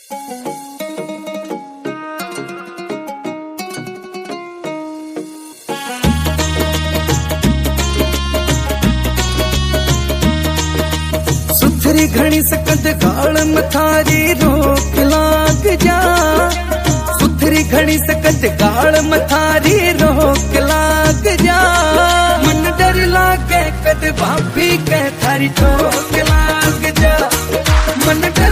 सुथरी घणी सकंद गाल मथारी रोक लाग जा, सुथरी घणी सकंद गाल मथारी रोक लाग जा। मन डर लागे कद भाभी के थारी ठोक लाग